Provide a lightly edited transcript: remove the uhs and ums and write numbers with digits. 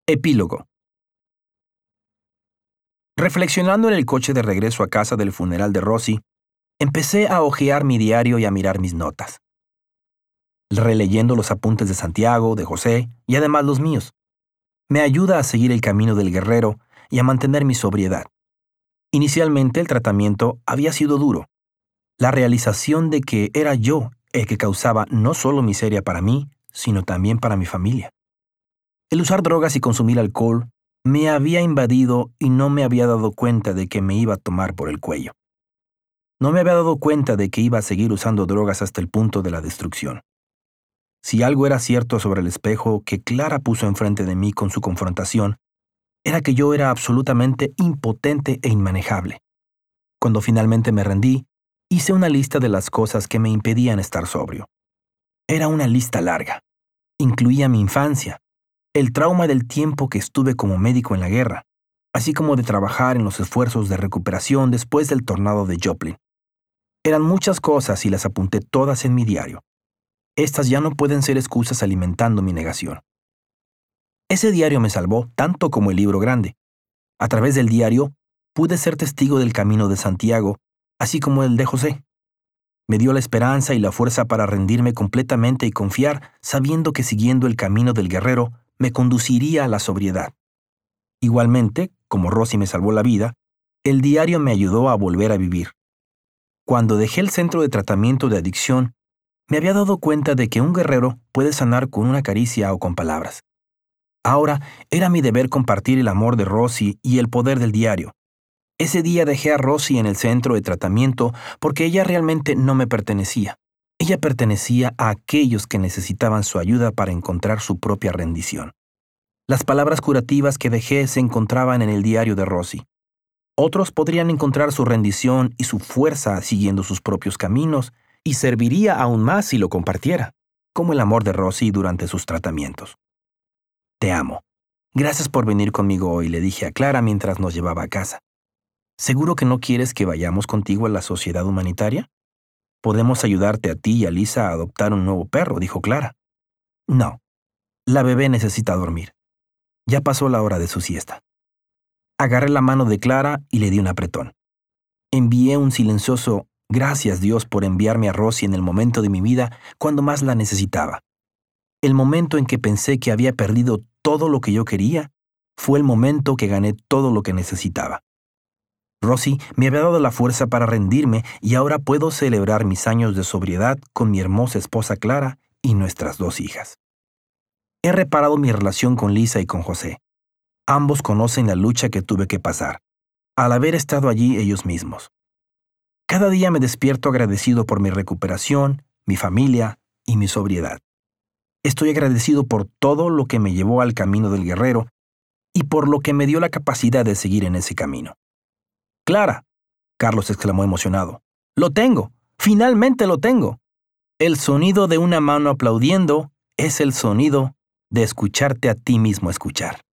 Epílogo. Reflexionando en el coche de regreso a casa del funeral de Rosy, empecé a hojear mi diario y a mirar mis notas, releyendo los apuntes de Santiago, de José y además los míos. Me ayuda a seguir el camino del guerrero y a mantener mi sobriedad. Inicialmente el tratamiento había sido duro. La realización de que era yo el que causaba no solo miseria para mí, sino también para mi familia. El usar drogas y consumir alcohol me había invadido y no me había dado cuenta de que me iba a tomar por el cuello. No me había dado cuenta de que iba a seguir usando drogas hasta el punto de la destrucción. Si algo era cierto sobre el espejo que Clara puso enfrente de mí con su confrontación, era que yo era absolutamente impotente e inmanejable. Cuando finalmente me rendí, hice una lista de las cosas que me impedían estar sobrio. Era una lista larga. Incluía mi infancia, el trauma del tiempo que estuve como médico en la guerra, así como de trabajar en los esfuerzos de recuperación después del tornado de Joplin. Eran muchas cosas y las apunté todas en mi diario. Estas ya no pueden ser excusas alimentando mi negación. Ese diario me salvó tanto como el libro grande. A través del diario, pude ser testigo del camino de Santiago, así como el de José. Me dio la esperanza y la fuerza para rendirme completamente y confiar, sabiendo que siguiendo el camino del guerrero, me conduciría a la sobriedad. Igualmente, como Rosy me salvó la vida, el diario me ayudó a volver a vivir. Cuando dejé el centro de tratamiento de adicción, me había dado cuenta de que un guerrero puede sanar con una caricia o con palabras. Ahora era mi deber compartir el amor de Rosy y el poder del diario. Ese día dejé a Rosy en el centro de tratamiento porque ella realmente no me pertenecía. Ella pertenecía a aquellos que necesitaban su ayuda para encontrar su propia rendición. Las palabras curativas que dejé se encontraban en el diario de Rosy. Otros podrían encontrar su rendición y su fuerza siguiendo sus propios caminos, y serviría aún más si lo compartiera, como el amor de Rosy durante sus tratamientos. Te amo. Gracias por venir conmigo hoy, le dije a Clara mientras nos llevaba a casa. ¿Seguro que no quieres que vayamos contigo a la sociedad humanitaria? Podemos ayudarte a ti y a Lisa a adoptar un nuevo perro, dijo Clara. No, la bebé necesita dormir. Ya pasó la hora de su siesta. Agarré la mano de Clara y le di un apretón. Envié un silencioso «Gracias, Dios, por enviarme a Rosy en el momento de mi vida cuando más la necesitaba». El momento en que pensé que había perdido todo lo que yo quería fue el momento que gané todo lo que necesitaba. Rosy me había dado la fuerza para rendirme y ahora puedo celebrar mis años de sobriedad con mi hermosa esposa Clara y nuestras 2 hijas. He reparado mi relación con Lisa y con José. Ambos conocen la lucha que tuve que pasar, al haber estado allí ellos mismos. Cada día me despierto agradecido por mi recuperación, mi familia y mi sobriedad. Estoy agradecido por todo lo que me llevó al camino del guerrero y por lo que me dio la capacidad de seguir en ese camino. «Clara», Carlos exclamó emocionado, «lo tengo, finalmente lo tengo». El sonido de una mano aplaudiendo es el sonido de escucharte a ti mismo escuchar.